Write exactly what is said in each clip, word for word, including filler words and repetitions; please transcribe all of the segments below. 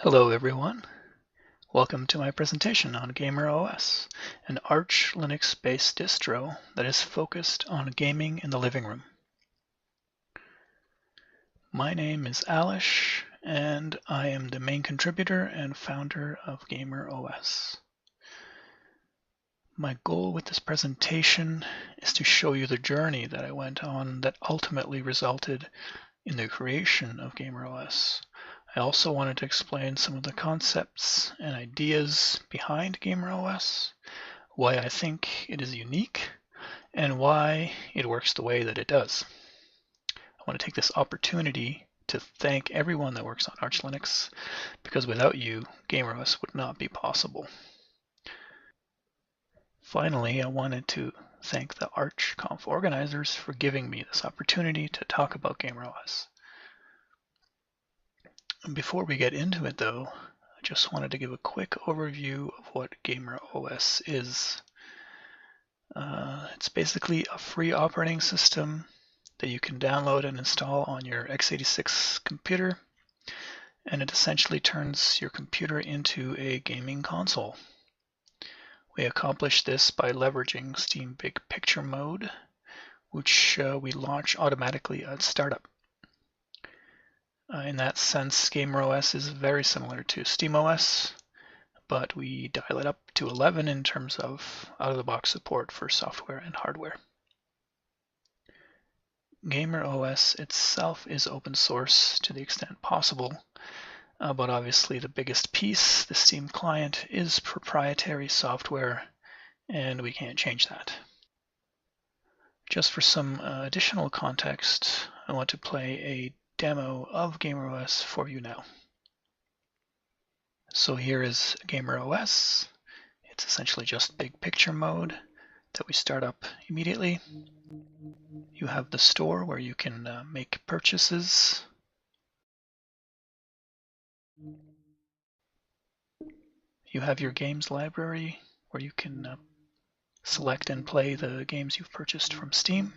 Hello everyone, welcome to my presentation on GamerOS, an Arch Linux-based distro that is focused on gaming in the living room. My name is Alish, and I am the main contributor and founder of GamerOS. My goal with this presentation is to show you the journey that I went on that ultimately resulted in the creation of GamerOS. I also wanted to explain some of the concepts and ideas behind GamerOS, why I think it is unique, and why it works the way that it does. I want to take this opportunity to thank everyone that works on Arch Linux, because without you, GamerOS would not be possible. Finally, I wanted to thank the ArchConf organizers for giving me this opportunity to talk about GamerOS. Before we get into it though, I just wanted to give a quick overview of what GamerOS is. Uh, it's basically a free operating system that you can download and install on your x eighty-six computer, and it essentially turns your computer into a gaming console. We accomplish this by leveraging Steam Big Picture Mode, which uh, we launch automatically at startup. Uh, in that sense, GamerOS is very similar to SteamOS, but we dial it up to eleven in terms of out-of-the-box support for software and hardware. GamerOS itself is open source to the extent possible, uh, but obviously the biggest piece, the Steam client, is proprietary software, and we can't change that. Just for some uh, additional context, I want to play a demo of GamerOS for you now. So here is GamerOS. It's essentially just big picture mode that we start up immediately. You have the store where you can uh, make purchases. You have your games library where you can uh, select and play the games you've purchased from Steam.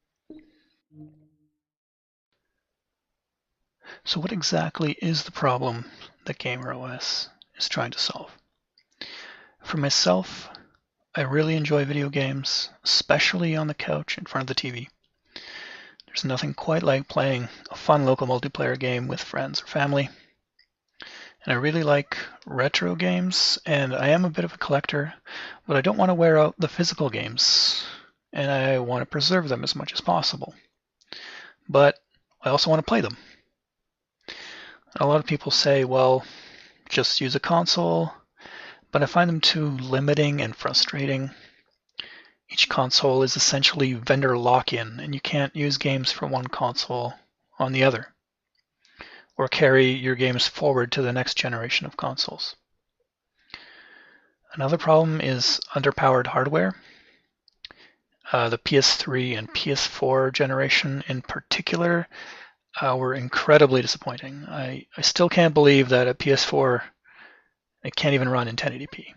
So what exactly is the problem that GamerOS is trying to solve? For myself, I really enjoy video games, especially on the couch in front of the T V. There's nothing quite like playing a fun local multiplayer game with friends or family. And I really like retro games, and I am a bit of a collector, but I don't want to wear out the physical games, and I want to preserve them as much as possible. But I also want to play them. A lot of people say, well, just use a console, but I find them too limiting and frustrating. Each console is essentially vendor lock-in, and you can't use games from one console on the other, or carry your games forward to the next generation of consoles. Another problem is underpowered hardware. Uh, the P S three and P S four generation in particular uh, were incredibly disappointing. I, I still can't believe that a P S four it can't even run in ten eighty p.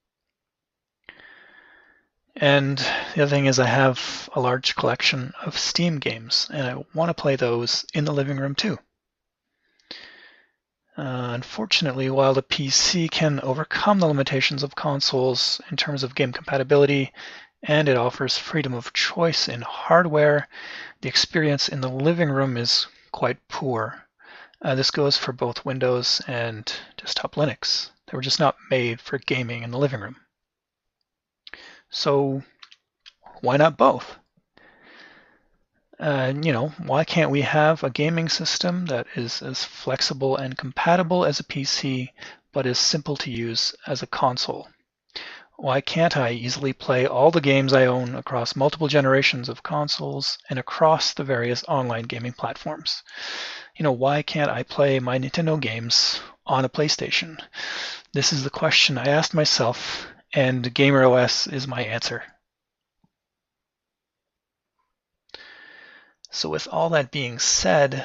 And the other thing is I have a large collection of Steam games, and I want to play those in the living room too. Uh, unfortunately, while the P C can overcome the limitations of consoles in terms of game compatibility, and it offers freedom of choice in hardware, the experience in the living room is quite poor. Uh, this goes for both Windows and desktop Linux. They were just not made for gaming in the living room. So why not both? Uh, you know, why can't we have a gaming system that is as flexible and compatible as a P C, but is simple to use as a console? Why can't I easily play all the games I own across multiple generations of consoles and across the various online gaming platforms? You know, why can't I play my Nintendo games on a PlayStation? This is the question I asked myself, and GamerOS is my answer. So with all that being said,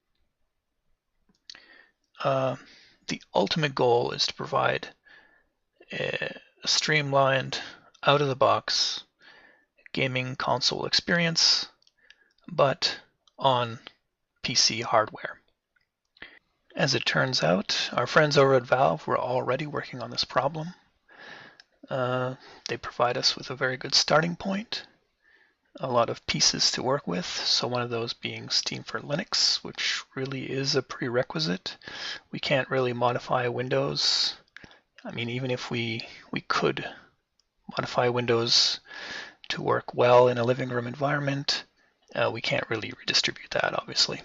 uh, the ultimate goal is to provide a streamlined, out-of-the-box gaming console experience, but on P C hardware. As it turns out, our friends over at Valve were already working on this problem. Uh, they provide us with a very good starting point, a lot of pieces to work with, so one of those being Steam for Linux, which really is a prerequisite. We can't really modify Windows. I mean, even if we, we could modify Windows to work well in a living room environment, uh, we can't really redistribute that, obviously.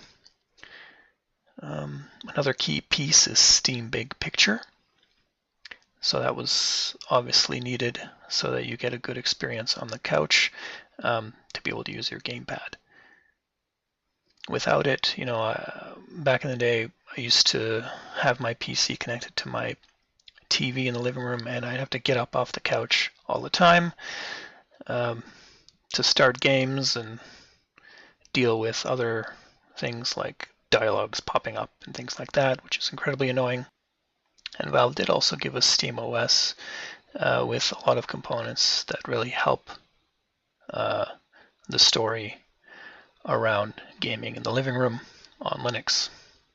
Um, another key piece is Steam Big Picture. So that was obviously needed so that you get a good experience on the couch um, to be able to use your gamepad. Without it, you know, uh, back in the day, I used to have my P C connected to my T V in the living room, and I'd have to get up off the couch all the time um, to start games and deal with other things like dialogues popping up and things like that, which is incredibly annoying. And Valve did also give us SteamOS uh, with a lot of components that really help uh, the story around gaming in the living room on Linux.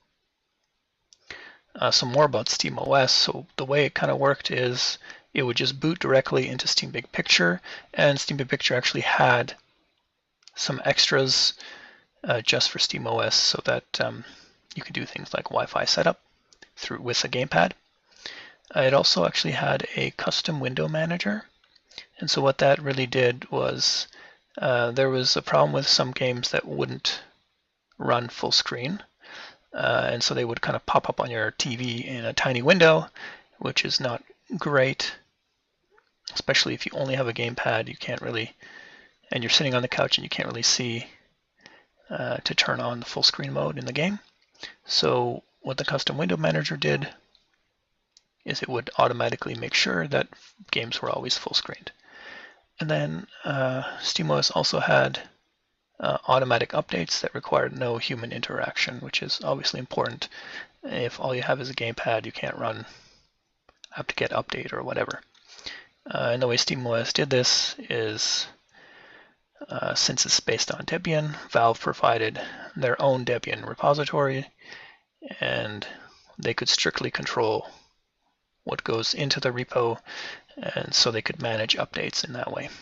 Uh, some more about SteamOS. So the way it kind of worked is it would just boot directly into Steam Big Picture, and Steam Big Picture actually had some extras uh, just for SteamOS so that um, you could do things like Wi-Fi setup through with a gamepad. Uh, it also actually had a custom window manager, and so what that really did was uh, there was a problem with some games that wouldn't run full screen, uh, and so they would kind of pop up on your T V in a tiny window, which is not great, especially if you only have a gamepad. You can't really, and you're sitting on the couch and you can't really see uh, to turn on the full screen mode in the game. So what the custom window manager did is it would automatically make sure that games were always full screened. And then uh, SteamOS also had uh, automatic updates that required no human interaction, which is obviously important. If all you have is a gamepad, you can't run apt-get update or whatever. Uh, and the way SteamOS did this is, uh, since it's based on Debian, Valve provided their own Debian repository, and they could strictly control what goes into the repo, and so they could manage updates in that way.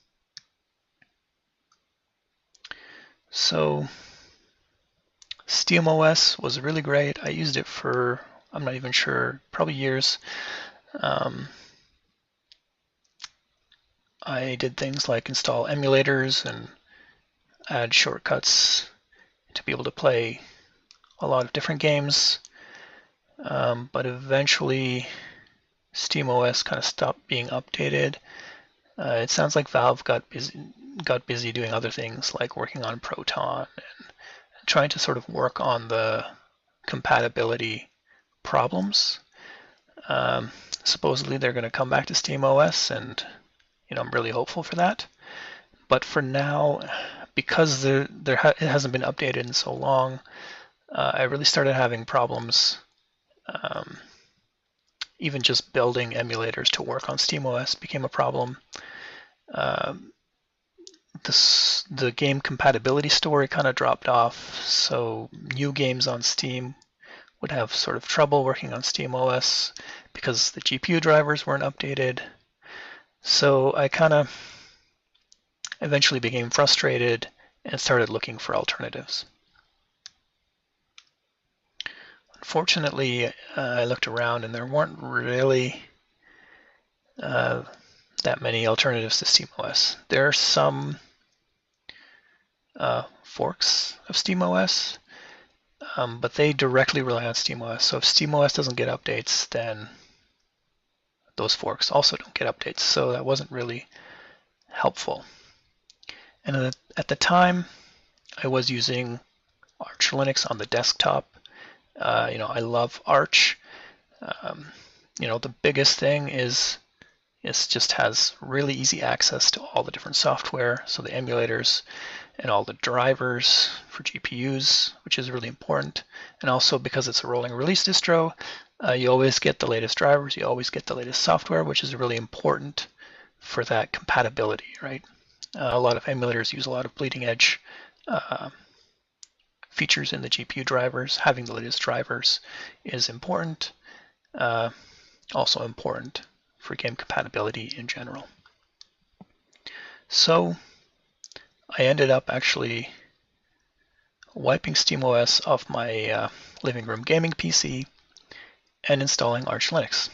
So SteamOS was really great. I used it for, I'm not even sure, probably years. Um, I did things like install emulators and add shortcuts to be able to play a lot of different games. Um, but eventually SteamOS kind of stopped being updated. Uh, it sounds like Valve got busy, got busy doing other things like working on Proton and trying to sort of work on the compatibility problems. Um, supposedly they're going to come back to SteamOS, and you know I'm really hopeful for that. But for now, because there there ha it hasn't been updated in so long, uh, I really started having problems. Um, even just building emulators to work on SteamOS became a problem. Um, this, the game compatibility story kind of dropped off, so new games on Steam would have sort of trouble working on SteamOS because the G P U drivers weren't updated. So I kind of eventually became frustrated and started looking for alternatives. Unfortunately, uh, I looked around and there weren't really uh, that many alternatives to SteamOS. There are some uh, forks of SteamOS, um, but they directly rely on SteamOS. So if SteamOS doesn't get updates, then those forks also don't get updates. So that wasn't really helpful. And at the, at the time, I was using Arch Linux on the desktop. Uh, you know, I love Arch. Um, you know, the biggest thing is it just has really easy access to all the different software, so the emulators and all the drivers for G P Us, which is really important. And also because it's a rolling release distro, uh, you always get the latest drivers, you always get the latest software, which is really important for that compatibility, right? Uh, a lot of emulators use a lot of bleeding edge uh, features in the G P U drivers. Having the latest drivers is important. Uh, also important for game compatibility in general. So I ended up actually wiping SteamOS off my uh, living room gaming P C and installing Arch Linux.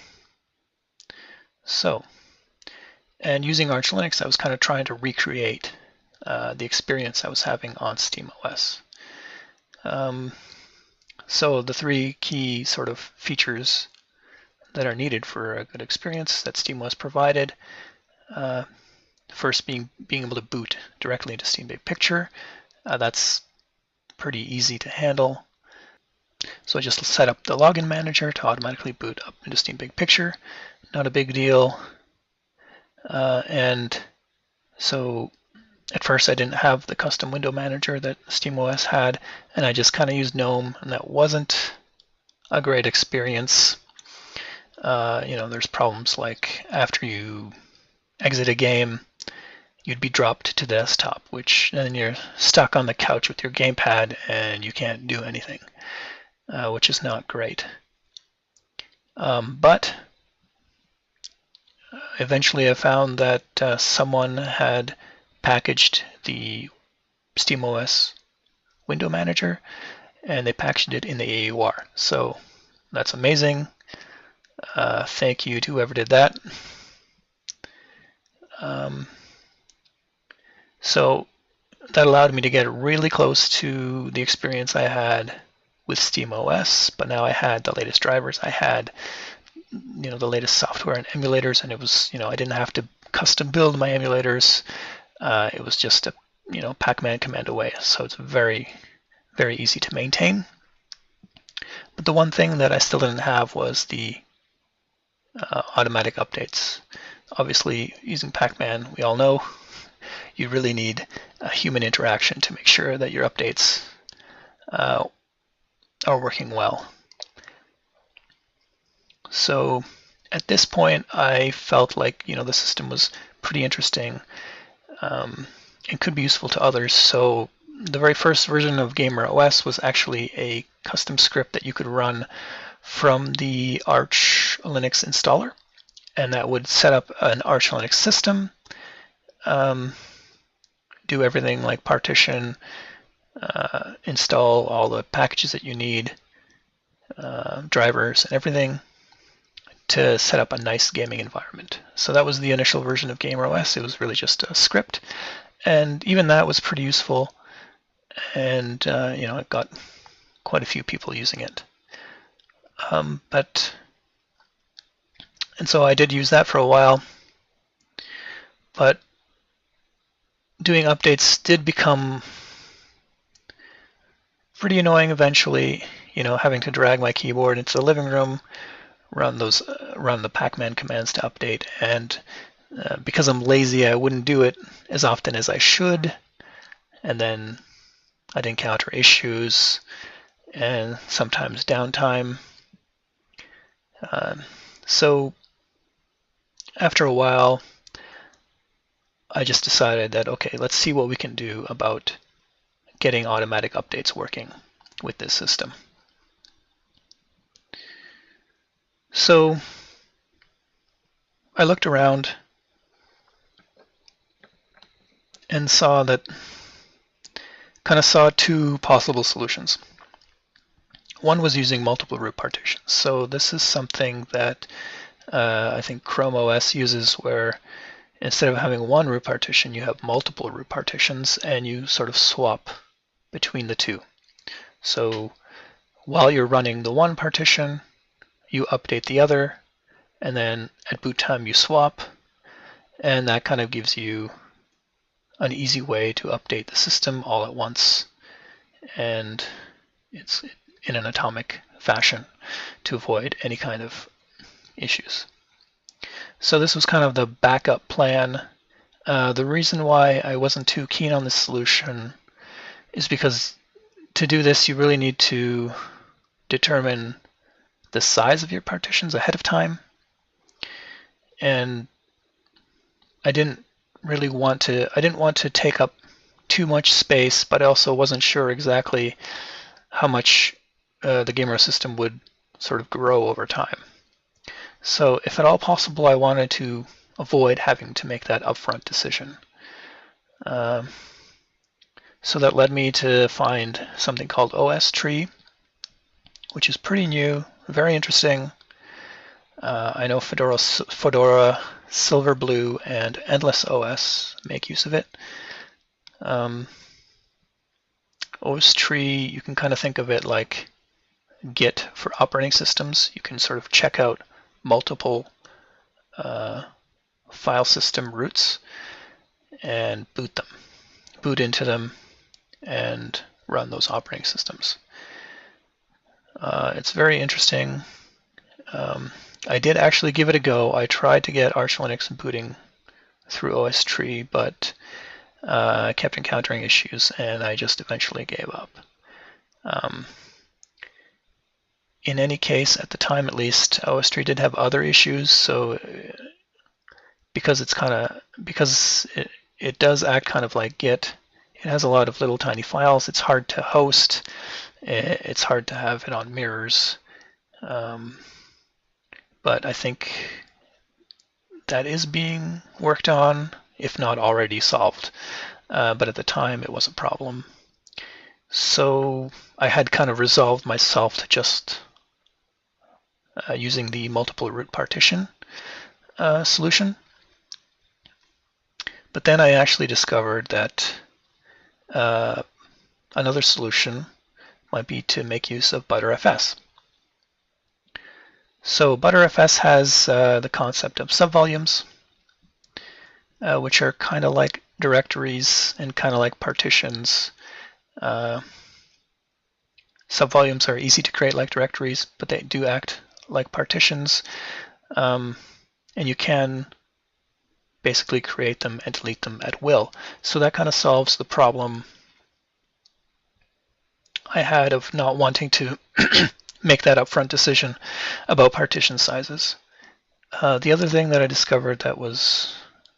So, and using Arch Linux, I was kind of trying to recreate uh, the experience I was having on SteamOS. Um, so the three key sort of features that are needed for a good experience that SteamOS provided, uh, first being being able to boot directly into Steam Big Picture. Uh, that's pretty easy to handle. So I just set up the login manager to automatically boot up into Steam Big Picture. Not a big deal. Uh, and so at first I didn't have the custom window manager that SteamOS had, and I just kind of used GNOME, and that wasn't a great experience. Uh, you know, there's problems like after you exit a game, you'd be dropped to desktop, which then you're stuck on the couch with your gamepad and you can't do anything, uh, which is not great. Um, but eventually I found that uh, someone had packaged the SteamOS window manager, and they packaged it in the A U R. So that's amazing. Uh, thank you to whoever did that. Um, so that allowed me to get really close to the experience I had with SteamOS, but now I had the latest drivers. I had, you know, the latest software and emulators, and it was, you know, I didn't have to custom build my emulators. Uh, it was just a, you know, Pacman command away. So it's very, very easy to maintain. But the one thing that I still didn't have was the uh, automatic updates. Obviously, using Pacman, we all know you really need a human interaction to make sure that your updates uh, are working well. So at this point, I felt like, you know, the system was pretty interesting um, and could be useful to others. So the very first version of GamerOS was actually a custom script that you could run from the Arch Linux installer, and that would set up an Arch Linux system, um, do everything like partition, uh, install all the packages that you need, uh, drivers and everything, to set up a nice gaming environment. So that was the initial version of GamerOS. It was really just a script, and even that was pretty useful, and uh, you know, it got quite a few people using it. Um, but and so I did use that for a while, but doing updates did become pretty annoying eventually. You know, having to drag my keyboard into the living room, run those, uh, run the Pacman commands to update, and uh, because I'm lazy, I wouldn't do it as often as I should, and then I'd encounter issues and sometimes downtime. Uh, so after a while, I just decided that, okay, let's see what we can do about getting automatic updates working with this system. So I looked around and saw that, kind of saw two possible solutions. One was using multiple root partitions. So this is something that uh, I think Chrome O S uses, where instead of having one root partition, you have multiple root partitions, and you sort of swap between the two. So while you're running the one partition, you update the other, and then at boot time you swap, and that kind of gives you an easy way to update the system all at once, and it's in an atomic fashion to avoid any kind of issues. So this was kind of the backup plan. Uh, the reason why I wasn't too keen on this solution is because to do this, you really need to determine the size of your partitions ahead of time. And I didn't really want to, I didn't want to take up too much space, but I also wasn't sure exactly how much uh, the Game O S system would sort of grow over time. So if at all possible, I wanted to avoid having to make that upfront decision. Um, so that led me to find something called O S Tree, which is pretty new, very interesting. Uh, I know Fedora, Fedora, Silverblue, and Endless O S make use of it. Um, O S Tree, you can kind of think of it like Git for operating systems. You can sort of check out multiple uh, file system roots and boot them, boot into them, and run those operating systems. Uh, it's very interesting. Um, I did actually give it a go. I tried to get Arch Linux booting through O S Tree, but uh, I kept encountering issues, and I just eventually gave up. Um, in any case, at the time at least, O S Tree did have other issues. So because it's kind of because it, it does act kind of like Git, it has a lot of little tiny files. It's hard to host. It's hard to have it on mirrors. Um, but I think that is being worked on, if not already solved. Uh, but at the time, it was a problem. So I had kind of resolved myself to just uh, using the multiple root partition uh, solution. But then I actually discovered that uh, another solution might be to make use of Btrfs. So Btrfs has uh, the concept of subvolumes, uh, which are kind of like directories and kind of like partitions. Uh, subvolumes are easy to create like directories, but they do act like partitions. Um, and you can basically create them and delete them at will. So that kind of solves the problem I had of not wanting to make that upfront decision about partition sizes. Uh, the other thing that I discovered that was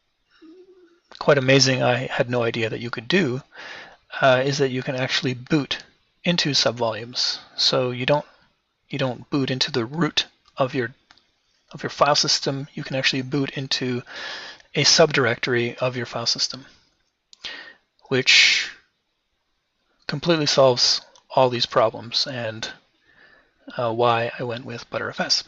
quite amazing, I had no idea that you could do, uh, is that you can actually boot into subvolumes. So you don't you don't boot into the root of your of your file system. You can actually boot into a subdirectory of your file system, which completely solves all these problems and uh, why I went with Btrfs.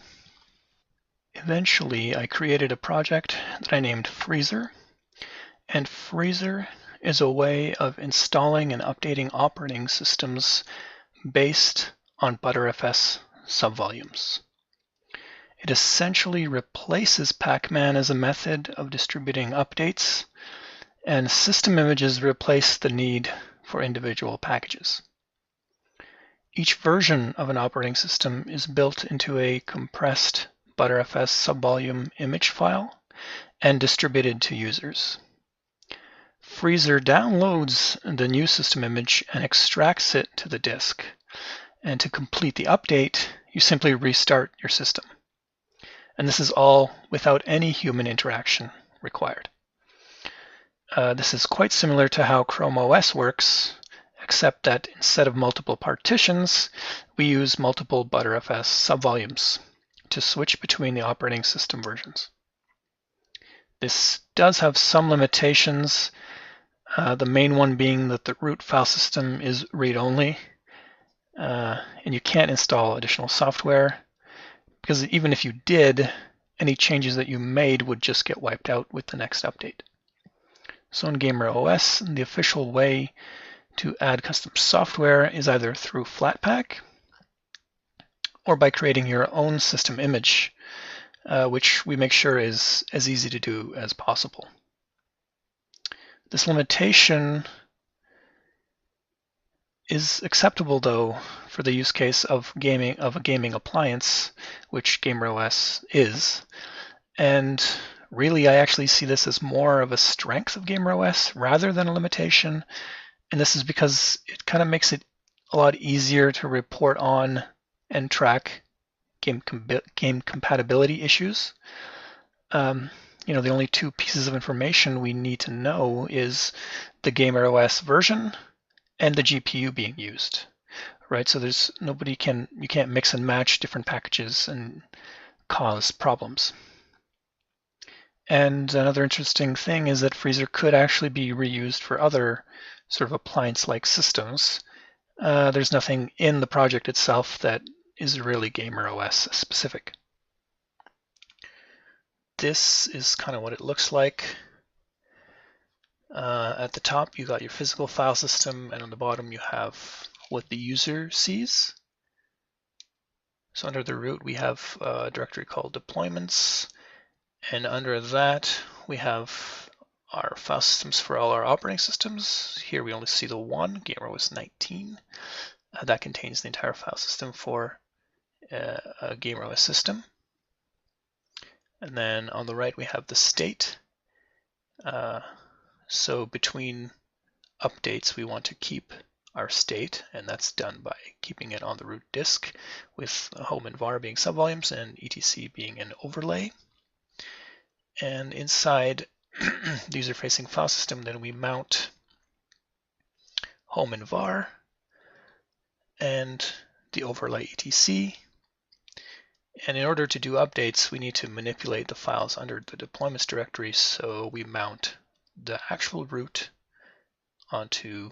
Eventually, I created a project that I named Freezer, and Freezer is a way of installing and updating operating systems based on Btrfs subvolumes. It essentially replaces Pacman as a method of distributing updates, and system images replace the need for individual packages. Each version of an operating system is built into a compressed Btrfs subvolume image file and distributed to users. Freezer downloads the new system image and extracts it to the disk. And to complete the update, you simply restart your system. And this is all without any human interaction required. Uh, this is quite similar to how Chrome O S works, except that instead of multiple partitions, we use multiple Btrfs subvolumes to switch between the operating system versions. This does have some limitations, uh, the main one being that the root file system is read-only, uh, and you can't install additional software, because even if you did, any changes that you made would just get wiped out with the next update. So in Gamer O S, the official way to add custom software is either through Flatpak or by creating your own system image, uh, which we make sure is as easy to do as possible. This limitation is acceptable, though, for the use case of gaming of a gaming appliance, which Gamer O S is. And really, I actually see this as more of a strength of Gamer O S rather than a limitation. And this is because it kind of makes it a lot easier to report on and track game, com game compatibility issues. Um, you know, the only two pieces of information we need to know is the GamerOS version and the G P U being used, right? So there's nobody can, you can't mix and match different packages and cause problems. And another interesting thing is that Freezer could actually be reused for other sort of appliance-like systems. Uh, there's nothing in the project itself that is really GamerOS specific. This is kind of what it looks like. Uh, at the top, you got your physical file system, and on the bottom, you have what the user sees. So under the root, we have a directory called deployments, and under that, we have our file systems for all our operating systems. Here we only see the one, GamerOS nineteen. Uh, that contains the entire file system for uh, a GamerOS system. And then on the right, we have the state. Uh, so between updates, we want to keep our state, and that's done by keeping it on the root disk, with home and var being subvolumes and etc being an overlay. And inside the user-facing file system, then we mount home and var and the overlay etc. And in order to do updates, we need to manipulate the files under the deployments directory, so we mount the actual root onto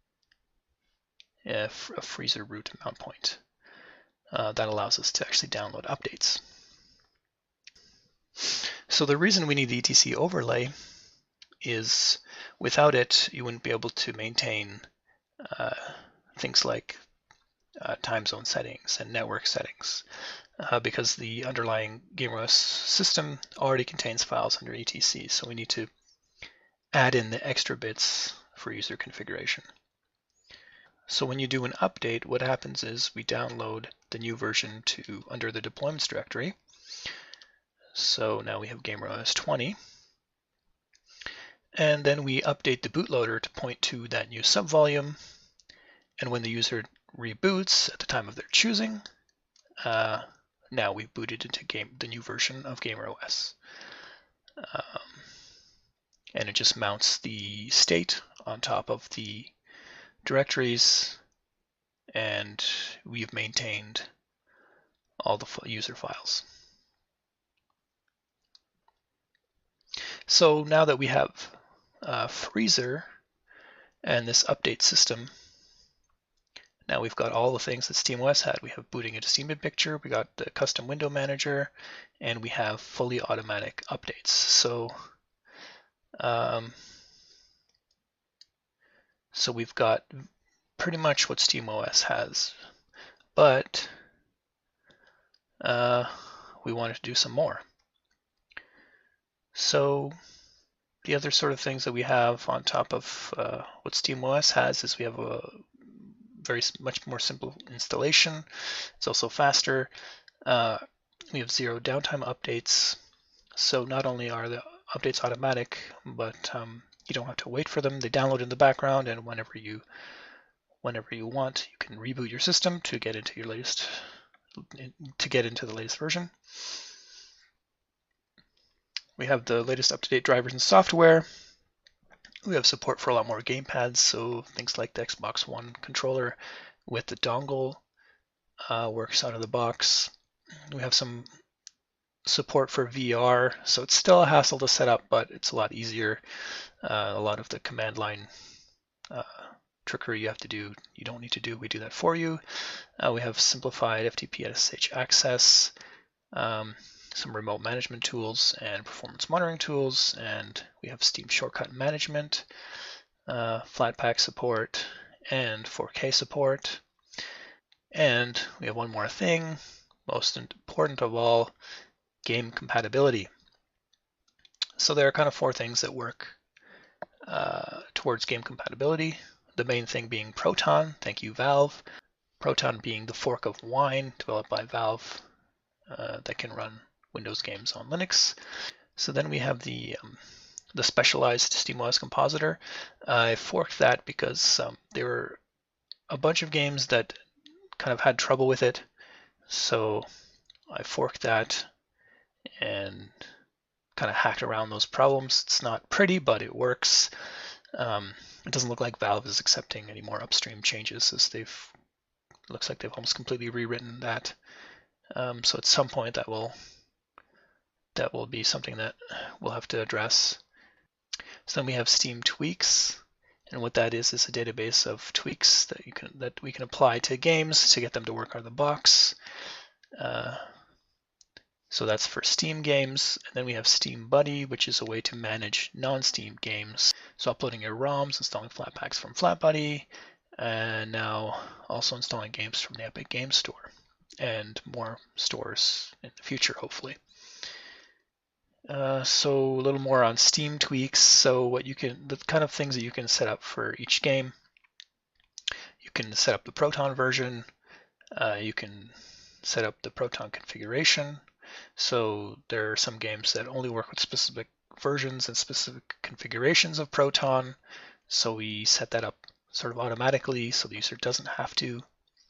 a, a Freezer root mount point. Uh, that allows us to actually download updates. So the reason we need the etc overlay is without it, you wouldn't be able to maintain uh, things like uh, time zone settings and network settings. Uh, because the underlying GamerOS system already contains files under etc, so we need to add in the extra bits for user configuration. So when you do an update, what happens is we download the new version to under the deployments directory. So now we have GamerOS twenty. And then we update the bootloader to point to that new subvolume. And when the user reboots at the time of their choosing, uh, now we've booted into game the new version of GamerOS. Um, and it just mounts the state on top of the directories, and we've maintained all the user files. So now that we have uh, Freezer and this update system, now we've got all the things that SteamOS had. We have booting into Steam Picture, we got the custom window manager, and we have fully automatic updates. So, um, so we've got pretty much what SteamOS has, but uh, we wanted to do some more. So the other sort of things that we have on top of uh, what SteamOS has is we have a very much more simple installation. It's also faster. Uh, we have zero downtime updates. So not only are the updates automatic, but um, you don't have to wait for them. They download in the background, and whenever you whenever you want, you can reboot your system to get into your latest to get into the latest version. We have the latest up-to-date drivers and software. We have support for a lot more gamepads, so things like the Xbox One controller with the dongle uh, works out of the box. We have some support for V R, so it's still a hassle to set up, but it's a lot easier. Uh, a lot of the command line uh, trickery you have to do, you don't need to do, we do that for you. Uh, we have simplified F T P S S H access, um, some remote management tools and performance monitoring tools, and we have Steam Shortcut Management, uh, Flatpak support, and four K support. And we have one more thing, most important of all, game compatibility. So there are kind of four things that work uh, towards game compatibility. The main thing being Proton, thank you Valve. Proton being the fork of Wine developed by Valve uh, that can run Windows games on Linux. So then we have the um, the specialized SteamOS compositor. I forked that because um, there were a bunch of games that kind of had trouble with it. So I forked that and kind of hacked around those problems. It's not pretty, but it works. Um, it doesn't look like Valve is accepting any more upstream changes, as they've looks like they've almost completely rewritten that. Um, so at some point that will that will be something that we'll have to address. So then we have Steam Tweaks, and what that is is a database of tweaks that you can that we can apply to games to get them to work out of the box. Uh, so that's for Steam games, and then we have Steam Buddy, which is a way to manage non-Steam games. So uploading your ROMs, installing Flatpaks from FlatBuddy, and now also installing games from the Epic Games Store, and more stores in the future, hopefully. Uh, so a little more on Steam Tweaks. So what you can, the kind of things that you can set up for each game. You can set up the Proton version. Uh, you can set up the Proton configuration. So there are some games that only work with specific versions and specific configurations of Proton. So we set that up sort of automatically so the user doesn't have to.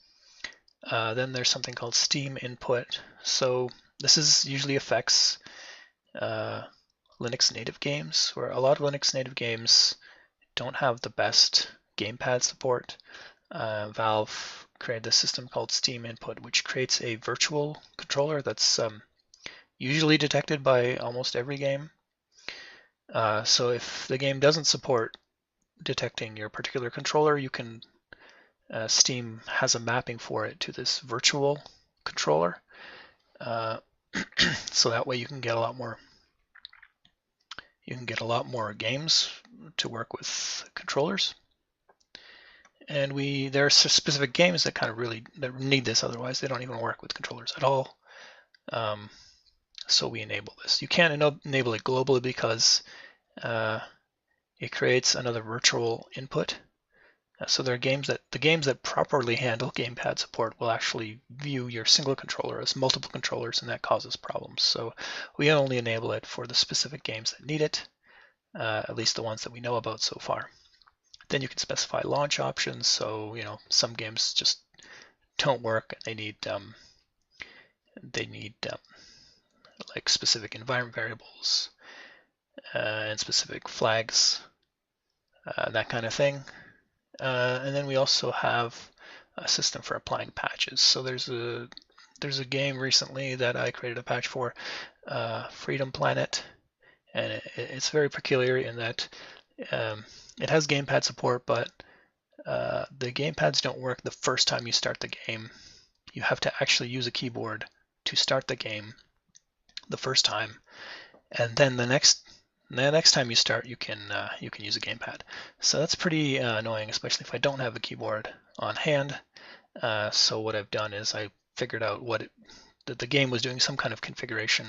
Uh, then there's something called Steam Input. So this is usually affects uh, Linux native games, where a lot of Linux native games don't have the best gamepad support. Uh, Valve created a system called Steam Input, which creates a virtual controller that's um, usually detected by almost every game. Uh, so if the game doesn't support detecting your particular controller, you can uh, Steam has a mapping for it to this virtual controller. Uh, so that way you can get a lot more you can get a lot more games to work with controllers. And we there are specific games that kind of really that need this, otherwise they don't even work with controllers at all. Um, so we enable this. You can't enable it globally because uh, it creates another virtual input. Uh, so there are games that the games that properly handle gamepad support will actually view your single controller as multiple controllers, and that causes problems. So we only enable it for the specific games that need it, uh, at least the ones that we know about so far. Then you can specify launch options. So you know some games just don't work, and they need um, they need um, like specific environment variables uh, and specific flags, uh, that kind of thing. Uh, and then we also have a system for applying patches. So there's a there's a game recently that I created a patch for, uh, Freedom Planet, and it, it's very peculiar in that um, it has gamepad support, but uh, the gamepads don't work the first time you start the game. You have to actually use a keyboard to start the game the first time, and then the next the next time you start, you can uh, you can use a gamepad. So that's pretty uh, annoying, especially if I don't have a keyboard on hand. Uh, so what I've done is I figured out what it, that the game was doing some kind of configuration.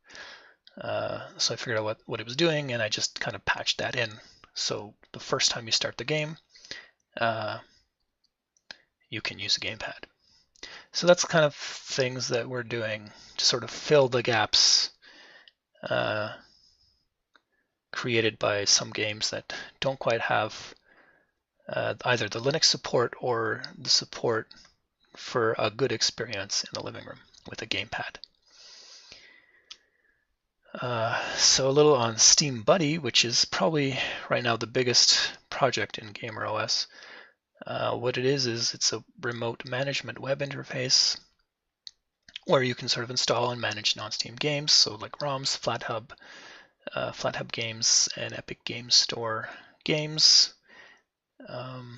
Uh, so I figured out what, what it was doing, and I just kind of patched that in. So the first time you start the game, uh, you can use a gamepad. So that's kind of things that we're doing to sort of fill the gaps uh, created by some games that don't quite have uh, either the Linux support or the support for a good experience in the living room with a gamepad. Uh, so a little on Steam Buddy, which is probably right now the biggest project in GamerOS. Uh, what it is is it's a remote management web interface where you can sort of install and manage non-Steam games, so like ROMs, FlatHub, uh, FlatHub games, and Epic Games Store games. Um,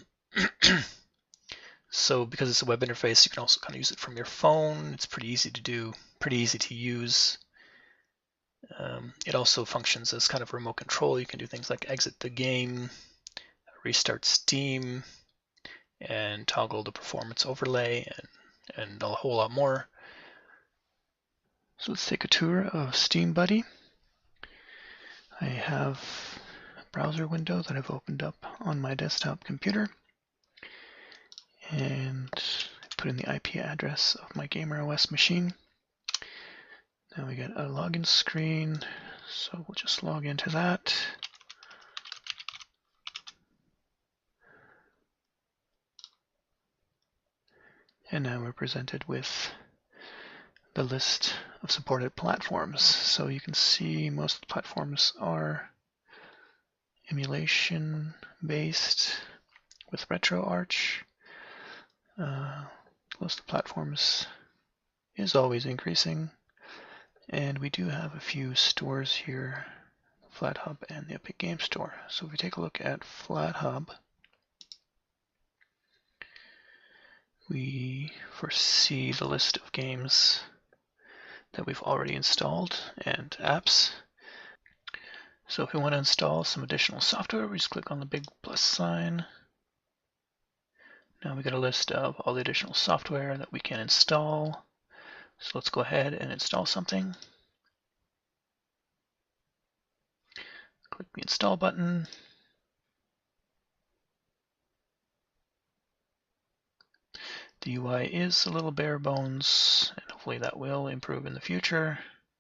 so because it's a web interface, you can also kind of use it from your phone. It's pretty easy to do, pretty easy to use. Um, it also functions as kind of remote control. You can do things like exit the game, restart Steam, and toggle the performance overlay, and, and a whole lot more. So let's take a tour of Steam Buddy. I have a browser window that I've opened up on my desktop computer, and put in the I P address of my GamerOS machine. Now we get a login screen, so we'll just log into that. And now we're presented with the list of supported platforms. So you can see most of the platforms are emulation based with RetroArch. Uh, list of platforms is always increasing, and we do have a few stores here, FlatHub and the Epic Game Store. So if we take a look at FlatHub, we first see the list of games that we've already installed and apps. So if we want to install some additional software, we just click on the big plus sign. Now we get a list of all the additional software that we can install. So let's go ahead and install something. Click the install button. The U I is a little bare bones, and hopefully that will improve in the future.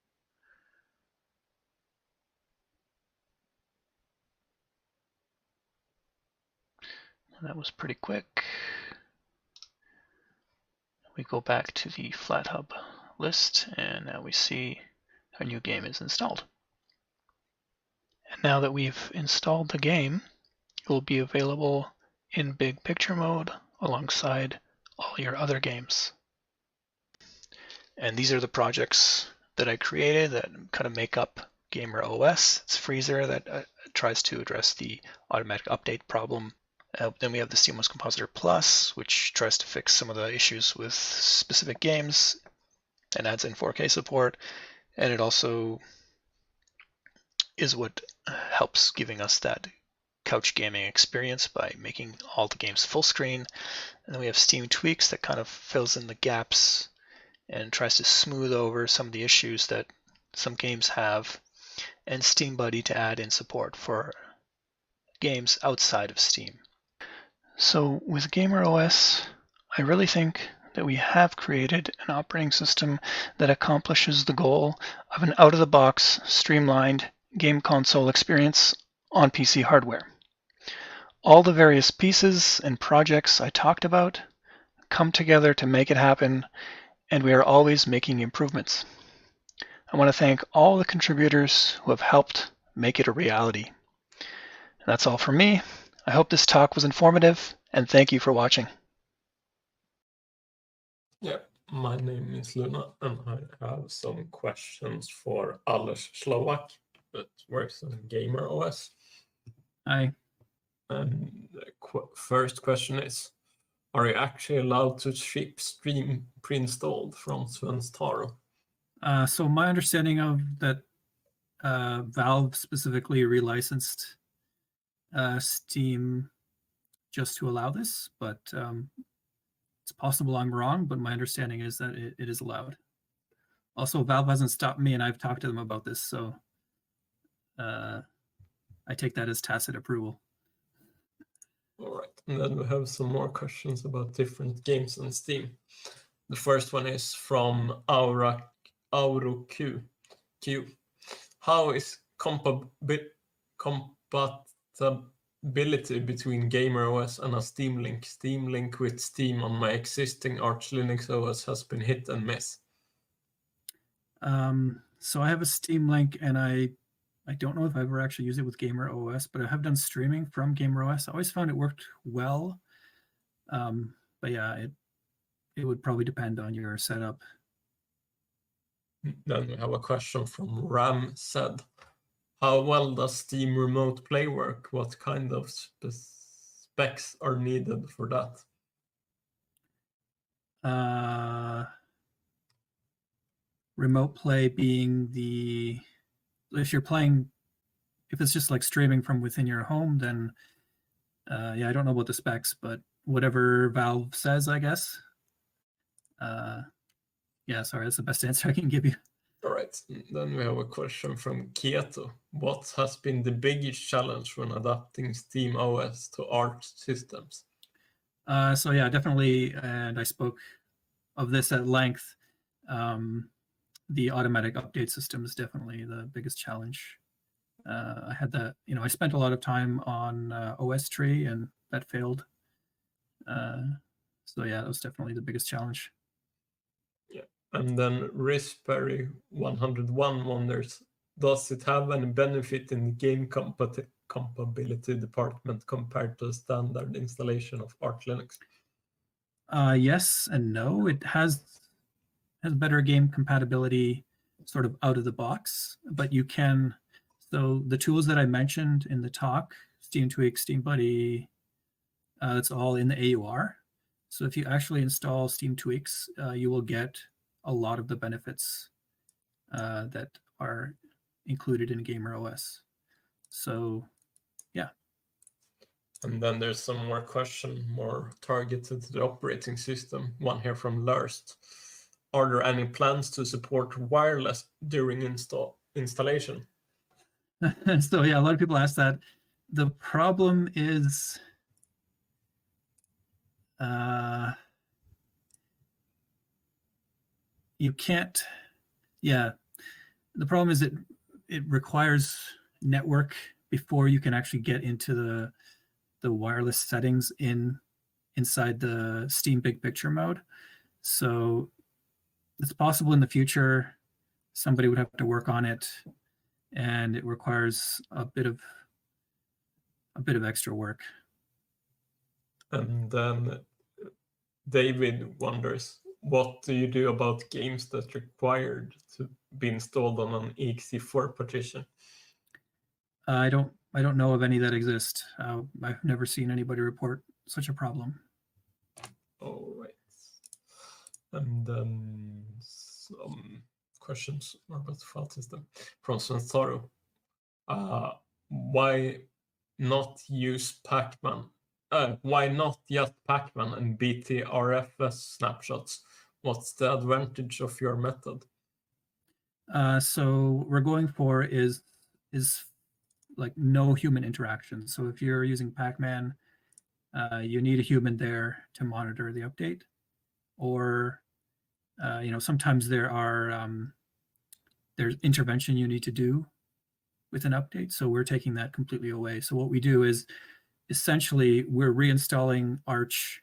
And that was pretty quick. We go back to the FlatHub list, and now we see our new game is installed. And now that we've installed the game, it will be available in big picture mode alongside all your other games. And these are the projects that I created that kind of make up GamerOS. It's Freezer that uh, tries to address the automatic update problem. Uh, then we have the Seamless Compositor Plus, which tries to fix some of the issues with specific games and adds in four K support. And it also is what helps giving us that couch gaming experience by making all the games full screen. And then we have Steam Tweaks that kind of fills in the gaps and tries to smooth over some of the issues that some games have, and SteamBuddy to add in support for games outside of Steam. So with GamerOS, I really think that we have created an operating system that accomplishes the goal of an out-of-the-box, streamlined game console experience on P C hardware. All the various pieces and projects I talked about come together to make it happen, and we are always making improvements. I want to thank all the contributors who have helped make it a reality. That's all from me. I hope this talk was informative, and thank you for watching. Yeah, my name is Luna, and I have some questions for Aleš Slovak, that works on GamerOS. Hi. And the qu first question is, are you actually allowed to ship Steam pre-installed from Svensk Taro? Uh, so my understanding of that, uh, Valve specifically relicensed uh, Steam just to allow this, but um, it's possible I'm wrong, but my understanding is that it, it is allowed. Also, Valve hasn't stopped me, and I've talked to them about this, so uh, I take that as tacit approval. All right, and then we have some more questions about different games on Steam. The first one is from Aura AuroQ. Q. How is compatibility between GamerOS and a Steam Link? Steam Link with Steam on my existing Arch Linux O S has been hit and miss. Um, so I have a Steam Link, and I I don't know if I've ever actually used it with GamerOS, but I have done streaming from GamerOS. I always found it worked well. Um, but yeah, it it would probably depend on your setup. Then we have a question from Ram said, how well does Steam Remote Play work? What kind of spe specs are needed for that? Uh, remote play being the, if you're playing, if it's just like streaming from within your home, then uh, yeah, I don't know about the specs, but whatever Valve says, I guess. Uh, yeah, sorry, that's the best answer I can give you. All right, then we have a question from Kieto. What has been the biggest challenge when adapting SteamOS to Arch systems? Uh, so yeah, definitely, and I spoke of this at length. Um, the automatic update system is definitely the biggest challenge. Uh, I had that, you know, I spent a lot of time on uh, O S Tree, and that failed. Uh, so yeah, that was definitely the biggest challenge. Yeah, And then Raspberry one hundred one wonders, does it have any benefit in the game compat- compatibility department compared to a standard installation of Arch Linux? Uh, yes and no. It has has better game compatibility sort of out of the box, but you can. So the tools that I mentioned in the talk, Steam Tweak, Steam Buddy, uh, it's all in the A U R. So if you actually install Steam Tweaks, uh, you will get a lot of the benefits uh, that are included in GamerOS. So, yeah. And then there's some more question, more targeted to the operating system. One here from Lurst. Are there any plans to support wireless during install installation? So yeah, a lot of people ask that. The problem is uh, you can't, yeah, the problem is it it requires network before you can actually get into the the wireless settings in inside the Steam Big Picture mode. So it's possible in the future somebody would have to work on it, and it requires a bit of a bit of extra work. And then David wonders, what do you do about games that required to be installed on an E X E four partition? Uh, I don't I don't know of any that exist. Uh, I've never seen anybody report such a problem. All right. And then some questions about the file system from Sensaro. Uh, why not use Pacman? Uh, why not just Pacman and B T R F S snapshots? What's the advantage of your method? Uh, so we're going for is is like no human interaction. So if you're using Pacman, uh, you need a human there to monitor the update, or uh, you know sometimes there are um, there's intervention you need to do with an update. So we're taking that completely away. So what we do is essentially we're reinstalling Arch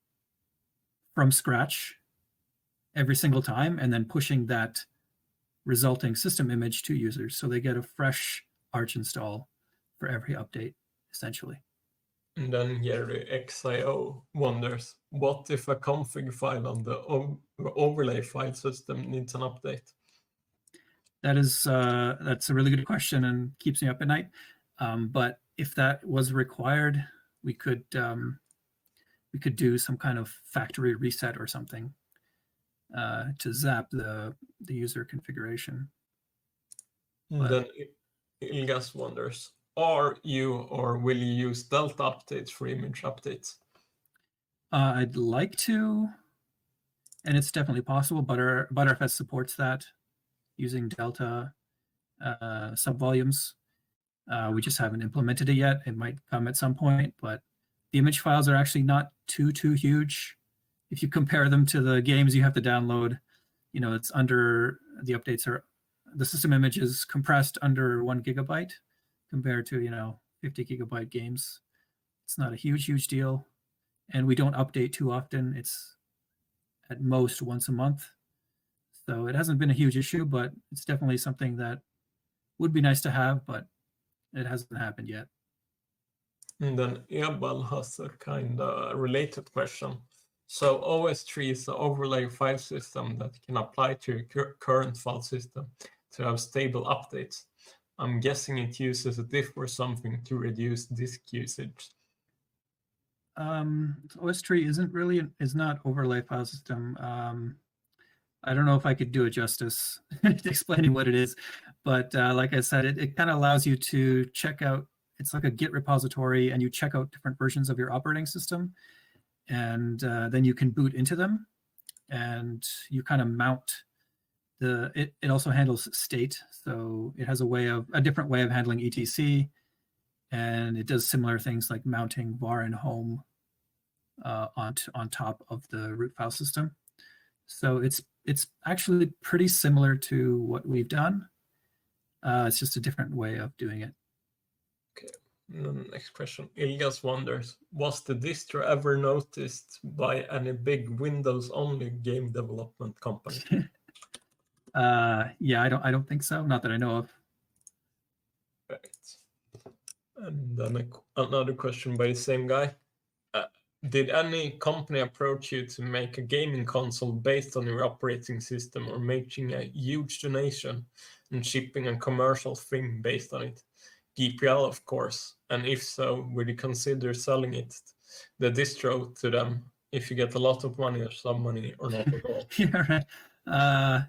from scratch every single time, and then pushing that resulting system image to users, so they get a fresh Arch install for every update, essentially. And then Jerry X I O wonders, what if a config file on the overlay file system needs an update? That is uh, that's a really good question and keeps me up at night. Um, but if that was required, we could um, we could do some kind of factory reset or something uh, to zap the the user configuration. And But, then Ilgas wonders, are you or will you use Delta updates for image updates? Uh, I'd like to, and it's definitely possible. Butter Btrfs supports that using Delta uh, subvolumes. Uh, we just haven't implemented it yet. It might come at some point, but the image files are actually not too too huge. If you compare them to the games you have to download, you know, it's under the updates are the system image is compressed under one gigabyte compared to you know fifty gigabyte games. It's not a huge huge deal, and we don't update too often. It's at most once a month, so it hasn't been a huge issue, but it's definitely something that would be nice to have, but it hasn't happened yet. And then Ebal has a kind of related question. So O S three is an overlay file system that can apply to your current file system to have stable updates. I'm guessing it uses a diff or something to reduce disk usage. Um, O S three isn't really is not overlay file system. Um, I don't know if I could do it justice explaining what it is, but uh, like I said, it, it kind of allows you to check out. It's like a Git repository, and you check out different versions of your operating system, and uh, then you can boot into them, and you kind of mount the. It, it also handles state, so it has a way of a different way of handling E T C, and it does similar things like mounting var and home uh, on on top of the root file system. So it's it's actually pretty similar to what we've done. Uh, it's just a different way of doing it. Okay. And then the next question. Ilgas wonders, was the distro ever noticed by any big Windows-only game development company? Uh, yeah, I don't. I don't think so. Not that I know of. Right. And then a, qu- another question by the same guy. Uh, did any company approach you to make a gaming console based on your operating system, or making a huge donation and shipping a commercial thing based on it? G P L, of course. And if so, would you consider selling it, the distro, to them if you get a lot of money or some money, or not at all? Yeah, right. Uh,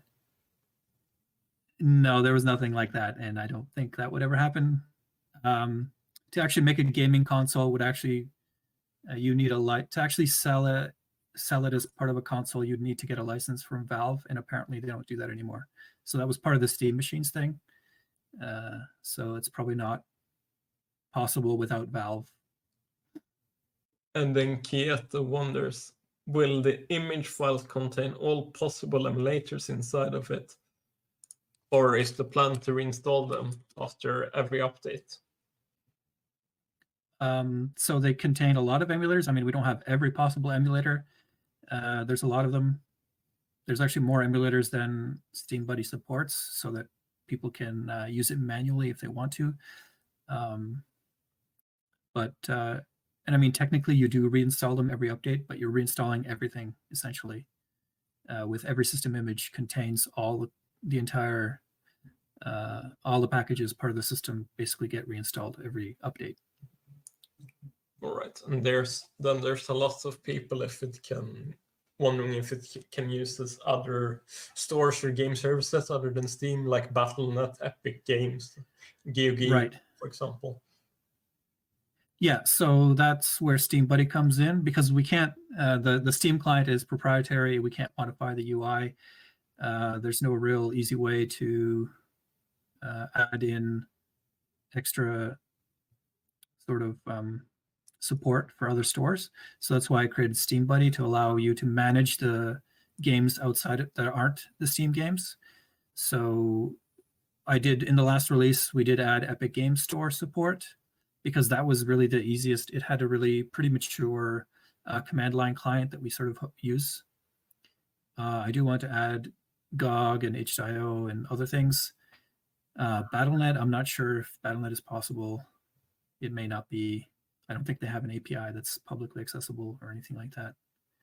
no, there was nothing like that, and I don't think that would ever happen. Um, to actually make a gaming console would actually uh, you need a light to actually sell it sell it as part of a console. You'd need to get a license from Valve, and apparently they don't do that anymore. So that was part of the Steam Machines thing. Uh, so it's probably not possible without Valve. And then Kieto wonders, will the image files contain all possible emulators inside of it? Or is the plan to reinstall them after every update? Um, so they contain a lot of emulators. I mean, we don't have every possible emulator. Uh, there's a lot of them. There's actually more emulators than Steam Buddy supports, so that people can uh, use it manually if they want to. Um, but uh, and I mean, technically, you do reinstall them every update, but you're reinstalling everything essentially. Uh, with every system image contains all the entire uh, all the packages part of the system basically get reinstalled every update. All right, and there's then there's a lot of people if it can wondering if it can use this other stores or game services other than Steam, like Battle dot net, Epic Games, GeoGame, Right. for example. Yeah, so that's where Steam Buddy comes in, because we can't. Uh, the the Steam client is proprietary. We can't modify the U I. Uh, there's no real easy way to uh, add in extra sort of um, support for other stores. So that's why I created Steam Buddy, to allow you to manage the games outside it that aren't the Steam games. So I did, in the last release, we did add Epic Games Store support, because that was really the easiest. It had a really pretty mature uh, command line client that we sort of use. Uh, I do want to add G O G and H two I O and other things. Uh, Battle dot net, I'm not sure if Battle dot net is possible. It may not be. I don't think they have an A P I that's publicly accessible or anything like that.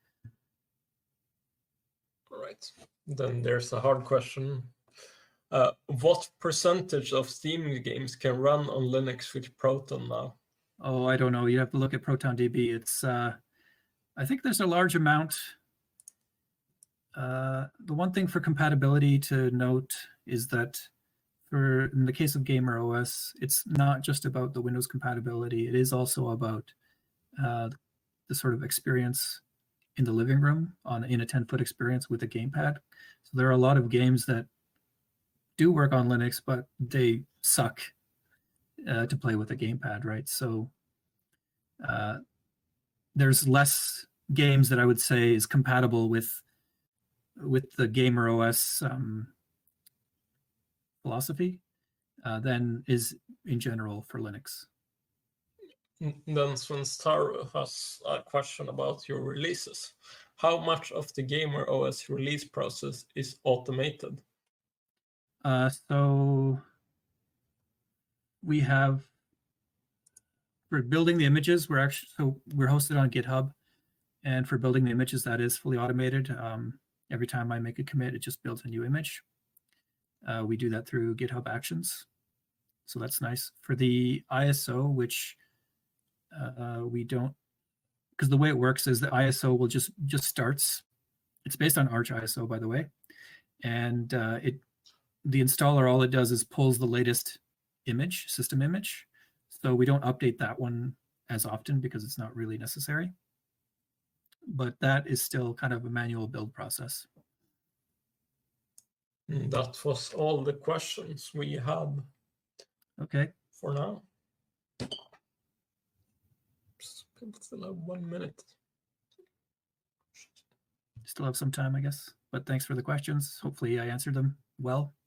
All right. Then there's a hard question. Uh, what percentage of Steam games can run on Linux with Proton now? Oh, I don't know. You have to look at ProtonDB. It's, uh, I think there's a large amount. Uh, the one thing for compatibility to note is that for in the case of Gamer O S, it's not just about the Windows compatibility. It is also about uh, the sort of experience in the living room on in a ten foot experience with a gamepad. So there are a lot of games that do work on Linux, but they suck uh, to play with a gamepad, right? So uh, there's less games that I would say is compatible with with the Gamer O S um, philosophy uh, than is in general for Linux. Then Svenstaro has a question about your releases. How much of the Gamer O S release process is automated? Uh, so we have, for building the images, we're actually, so we're hosted on GitHub, and for building the images, that is fully automated. Um, every time I make a commit, it just builds a new image. Uh, we do that through GitHub Actions, so that's nice. For the I S O, which uh, we don't, because the way it works is the I S O will just just starts. It's based on Arch I S O, by the way, and uh, it the installer, all it does is pulls the latest image, system image. So we don't update that one as often because it's not really necessary. But that is still kind of a manual build process. That was all the questions we had. Okay. For now. People still have one minute. Still have some time, I guess. But thanks for the questions. Hopefully I answered them well.